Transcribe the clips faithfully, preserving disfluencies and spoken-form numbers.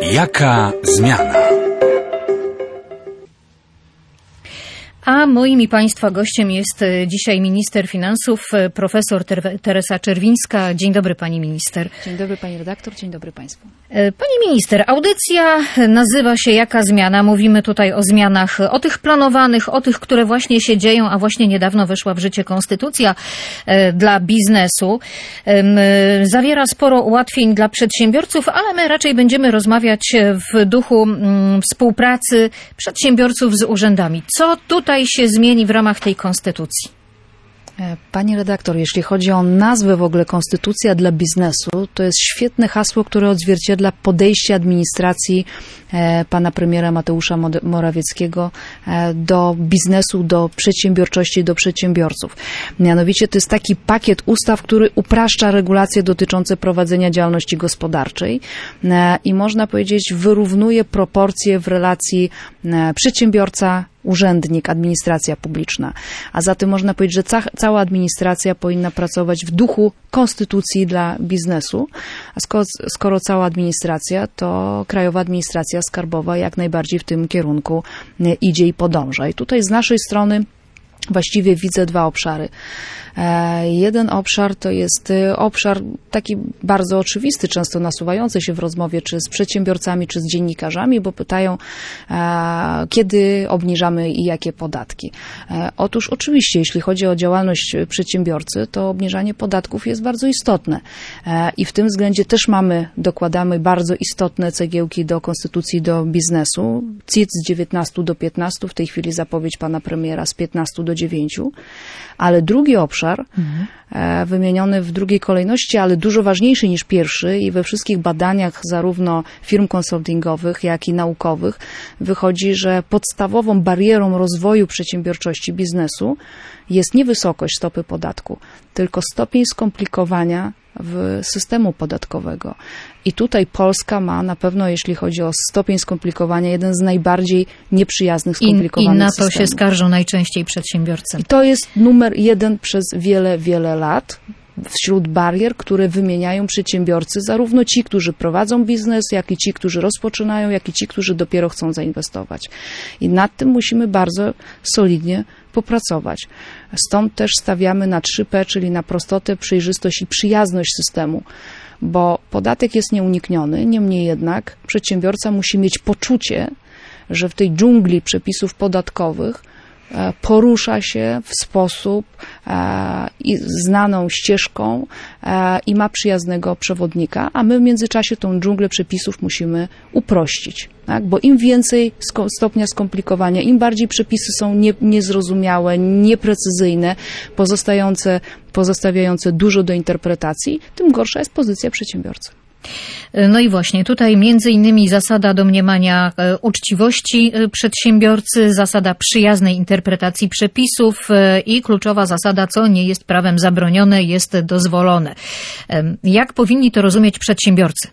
Jaka zmiana? A moim i Państwa gościem jest dzisiaj minister finansów, profesor Teresa Czerwińska. Dzień dobry, pani minister. Dzień dobry, pani redaktor. Dzień dobry państwu. Pani minister, audycja nazywa się Jaka zmiana? Mówimy tutaj o zmianach, o tych planowanych, o tych, które właśnie się dzieją, a właśnie niedawno weszła w życie konstytucja dla biznesu. Zawiera sporo ułatwień dla przedsiębiorców, ale my raczej będziemy rozmawiać w duchu współpracy przedsiębiorców z urzędami. Co tutaj się zmieni w ramach tej konstytucji? Pani redaktor, jeśli chodzi o nazwę w ogóle Konstytucja dla biznesu, to jest świetne hasło, które odzwierciedla podejście administracji e, pana premiera Mateusza Morawieckiego e, do biznesu, do przedsiębiorczości, do przedsiębiorców. Mianowicie to jest taki pakiet ustaw, który upraszcza regulacje dotyczące prowadzenia działalności gospodarczej e, i można powiedzieć wyrównuje proporcje w relacji e, przedsiębiorca, urzędnik, administracja publiczna. A zatem można powiedzieć, że ca- cała administracja powinna pracować w duchu konstytucji dla biznesu, a skoro, skoro cała administracja, to Krajowa Administracja Skarbowa jak najbardziej w tym kierunku idzie i podąża. I tutaj z naszej strony właściwie widzę dwa obszary. Jeden obszar to jest obszar taki bardzo oczywisty, często nasuwający się w rozmowie czy z przedsiębiorcami, czy z dziennikarzami, bo pytają, kiedy obniżamy i jakie podatki. Otóż oczywiście, jeśli chodzi o działalność przedsiębiorcy, to obniżanie podatków jest bardzo istotne i w tym względzie też mamy, dokładamy bardzo istotne cegiełki do konstytucji, do biznesu. C I T z dziewiętnastu do piętnastu, w tej chwili zapowiedź pana premiera z piętnastu do dziewięciu, ale drugi obszar, Mhm. wymieniony w drugiej kolejności, ale dużo ważniejszy niż pierwszy i we wszystkich badaniach zarówno firm konsultingowych, jak i naukowych wychodzi, że podstawową barierą rozwoju przedsiębiorczości biznesu jest nie wysokość stopy podatku, tylko stopień skomplikowania w systemu podatkowego. I tutaj Polska ma na pewno, jeśli chodzi o stopień skomplikowania, jeden z najbardziej nieprzyjaznych skomplikowanych I, i na to systemów. się skarżą najczęściej przedsiębiorcy. I to jest numer jeden przez wiele, wiele lat wśród barier, które wymieniają przedsiębiorcy, zarówno ci, którzy prowadzą biznes, jak i ci, którzy rozpoczynają, jak i ci, którzy dopiero chcą zainwestować. I nad tym musimy bardzo solidnie popracować. Stąd też stawiamy na trzy P, czyli na prostotę, przejrzystość i przyjazność systemu, bo podatek jest nieunikniony, niemniej jednak przedsiębiorca musi mieć poczucie, że w tej dżungli przepisów podatkowych porusza się w sposób e, znaną ścieżką e, i ma przyjaznego przewodnika, a my w międzyczasie tą dżunglę przepisów musimy uprościć. Tak? Bo im więcej sko- stopnia skomplikowania, im bardziej przepisy są nie, niezrozumiałe, nieprecyzyjne, pozostające, pozostawiające dużo do interpretacji, tym gorsza jest pozycja przedsiębiorcy. No i właśnie tutaj między innymi zasada domniemania uczciwości przedsiębiorcy, zasada przyjaznej interpretacji przepisów i kluczowa zasada, co nie jest prawem zabronione, jest dozwolone. Jak powinni to rozumieć przedsiębiorcy?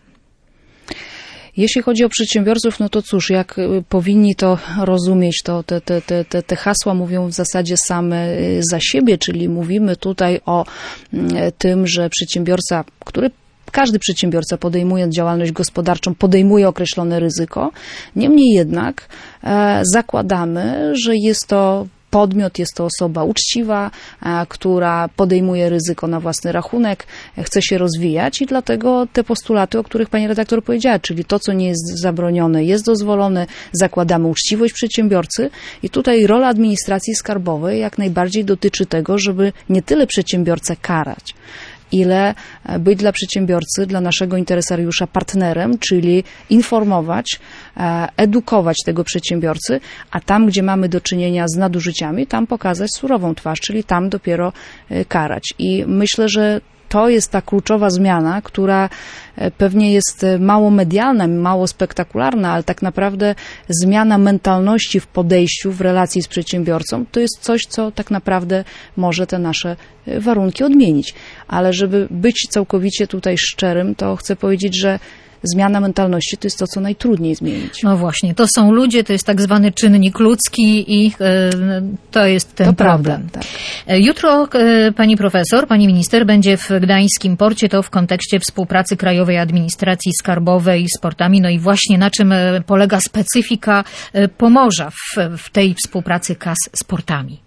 Jeśli chodzi o przedsiębiorców, no to cóż, jak powinni to rozumieć, to te, te, te, te, te hasła mówią w zasadzie same za siebie, czyli mówimy tutaj o tym, że przedsiębiorca, który Każdy przedsiębiorca podejmując działalność gospodarczą podejmuje określone ryzyko. Niemniej jednak e, zakładamy, że jest to podmiot, jest to osoba uczciwa, e, która podejmuje ryzyko na własny rachunek, e, chce się rozwijać i dlatego te postulaty, o których pani redaktor powiedziała, czyli to, co nie jest zabronione, jest dozwolone, zakładamy uczciwość przedsiębiorcy i tutaj rola administracji skarbowej jak najbardziej dotyczy tego, żeby nie tyle przedsiębiorcę karać, ile być dla przedsiębiorcy, dla naszego interesariusza partnerem, czyli informować, edukować tego przedsiębiorcy, a tam, gdzie mamy do czynienia z nadużyciami, tam pokazać surową twarz, czyli tam dopiero karać. I myślę, że to jest ta kluczowa zmiana, która pewnie jest mało medialna, mało spektakularna, ale tak naprawdę zmiana mentalności w podejściu, w relacji z przedsiębiorcą, to jest coś, co tak naprawdę może te nasze warunki odmienić. Ale żeby być całkowicie tutaj szczerym, to chcę powiedzieć, że zmiana mentalności to jest to, co najtrudniej zmienić. No właśnie, to są ludzie, to jest tak zwany czynnik ludzki i e, to jest ten to problem. Prawda, tak. Jutro e, pani profesor, pani minister będzie w Gdańskim Porcie, to w kontekście współpracy Krajowej Administracji Skarbowej z portami, no i właśnie na czym polega specyfika Pomorza w, w tej współpracy K A S z portami.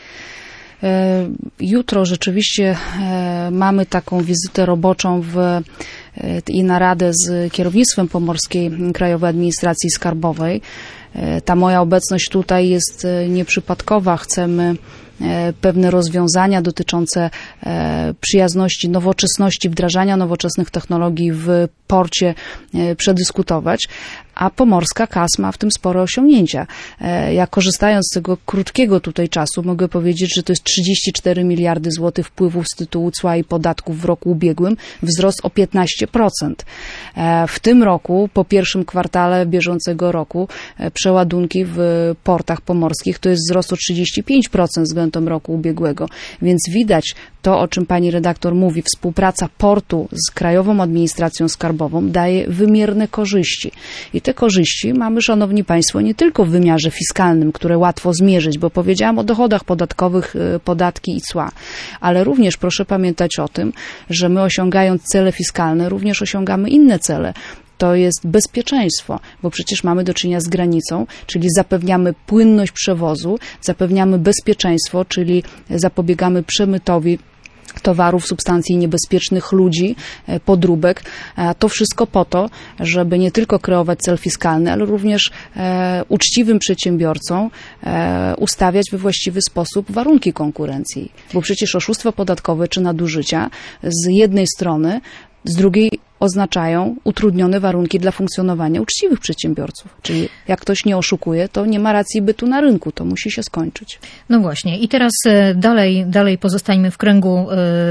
Jutro rzeczywiście mamy taką wizytę roboczą w, i naradę z kierownictwem Pomorskiej Krajowej Administracji Skarbowej. Ta moja obecność tutaj jest nieprzypadkowa. Chcemy pewne rozwiązania dotyczące przyjazności, nowoczesności, wdrażania nowoczesnych technologii w porcie przedyskutować, a Pomorska K A S ma w tym spore osiągnięcia. Ja korzystając z tego krótkiego tutaj czasu mogę powiedzieć, że to jest trzydzieści cztery miliardy złotych wpływów z tytułu cła i podatków w roku ubiegłym, wzrost o piętnaście procent. W tym roku, po pierwszym kwartale bieżącego roku, przeładunki w portach pomorskich to jest wzrost o trzydzieści pięć procent względem roku ubiegłego. Więc widać to, o czym pani redaktor mówi, współpraca portu z Krajową Administracją Skarbową daje wymierne korzyści. I te korzyści mamy, szanowni państwo, nie tylko w wymiarze fiskalnym, które łatwo zmierzyć, bo powiedziałam o dochodach podatkowych, podatki i cła, ale również proszę pamiętać o tym, że my osiągając cele fiskalne, również osiągamy inne cele. To jest bezpieczeństwo, bo przecież mamy do czynienia z granicą, czyli zapewniamy płynność przewozu, zapewniamy bezpieczeństwo, czyli zapobiegamy przemytowi towarów, substancji niebezpiecznych, ludzi, podróbek. To wszystko po to, żeby nie tylko kreować cel fiskalny, ale również e, uczciwym przedsiębiorcom e, ustawiać we właściwy sposób warunki konkurencji. Bo przecież oszustwo podatkowe czy nadużycia z jednej strony, z drugiej oznaczają utrudnione warunki dla funkcjonowania uczciwych przedsiębiorców. Czyli jak ktoś nie oszukuje, to nie ma racji bytu na rynku. To musi się skończyć. No właśnie. I teraz dalej, dalej pozostańmy w kręgu y,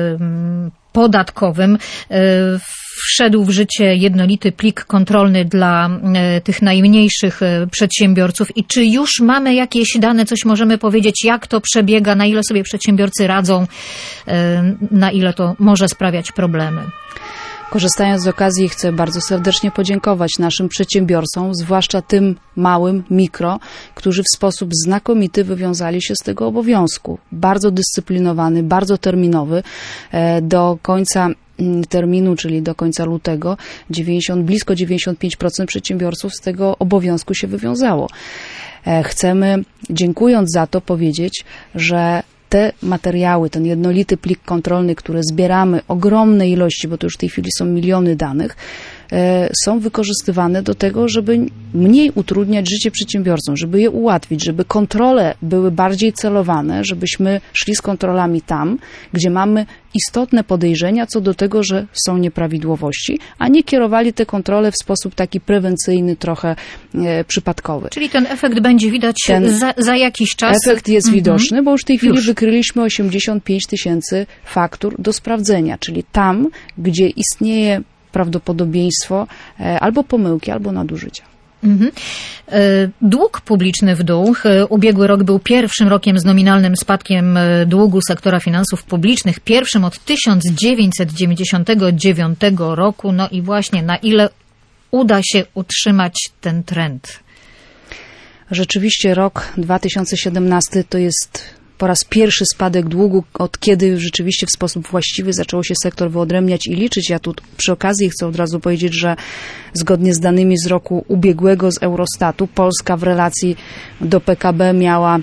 podatkowym. Y, wszedł w życie jednolity plik kontrolny dla y, tych najmniejszych y, przedsiębiorców. I czy już mamy jakieś dane, coś możemy powiedzieć, jak to przebiega, na ile sobie przedsiębiorcy radzą, y, na ile to może sprawiać problemy? Korzystając z okazji chcę bardzo serdecznie podziękować naszym przedsiębiorcom, zwłaszcza tym małym, mikro, którzy w sposób znakomity wywiązali się z tego obowiązku. Bardzo dyscyplinowany, bardzo terminowy. Do końca terminu, czyli do końca lutego, dziewięćdziesiąt, blisko dziewięćdziesiąt pięć procent przedsiębiorców z tego obowiązku się wywiązało. Chcemy, dziękując za to, powiedzieć, że te materiały, ten jednolity plik kontrolny, który zbieramy, ogromne ilości, bo to już w tej chwili są miliony danych, są wykorzystywane do tego, żeby mniej utrudniać życie przedsiębiorcom, żeby je ułatwić, żeby kontrole były bardziej celowane, żebyśmy szli z kontrolami tam, gdzie mamy istotne podejrzenia co do tego, że są nieprawidłowości, a nie kierowali te kontrole w sposób taki prewencyjny, trochę e, przypadkowy. Czyli ten efekt będzie widać ten za, za jakiś czas? Efekt jest mhm. widoczny, bo już w tej chwili już. wykryliśmy osiemdziesiąt pięć tysięcy faktur do sprawdzenia, czyli tam, gdzie istnieje prawdopodobieństwo albo pomyłki, albo nadużycia. Mhm. Dług publiczny w dół. Ubiegły rok był pierwszym rokiem z nominalnym spadkiem długu sektora finansów publicznych, pierwszym od tysiąc dziewięćset dziewięćdziesiątego dziewiątego roku. No i właśnie na ile uda się utrzymać ten trend? Rzeczywiście rok dwa tysiące siedemnasty to jest po raz pierwszy spadek długu, od kiedy rzeczywiście w sposób właściwy zaczęło się sektor wyodrębniać i liczyć. Ja tu przy okazji chcę od razu powiedzieć, że zgodnie z danymi z roku ubiegłego z Eurostatu, Polska w relacji do P K B miała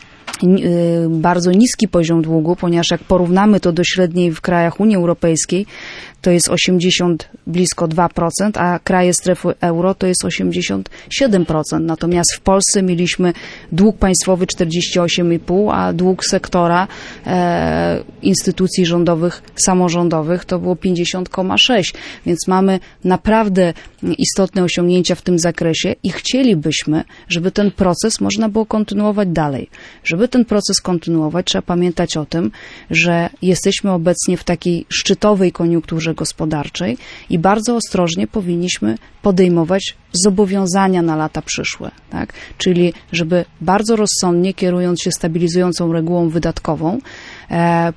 bardzo niski poziom długu, ponieważ jak porównamy to do średniej w krajach Unii Europejskiej, to jest osiemdziesiąt, blisko dwa procent, a kraje strefy euro to jest osiemdziesiąt siedem procent. Natomiast w Polsce mieliśmy dług państwowy czterdzieści osiem i pół, a dług sektora e, instytucji rządowych, samorządowych to było pięćdziesiąt przecinek sześć. Więc mamy naprawdę istotne osiągnięcia w tym zakresie i chcielibyśmy, żeby ten proces można było kontynuować dalej. Żeby ten proces kontynuować, trzeba pamiętać o tym, że jesteśmy obecnie w takiej szczytowej koniunkturze gospodarczej i bardzo ostrożnie powinniśmy podejmować zobowiązania na lata przyszłe, tak? Czyli żeby bardzo rozsądnie, kierując się stabilizującą regułą wydatkową,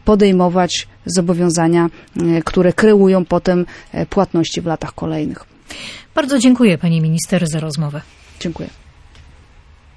podejmować zobowiązania, które kreują potem płatności w latach kolejnych. Bardzo dziękuję pani minister za rozmowę. Dziękuję.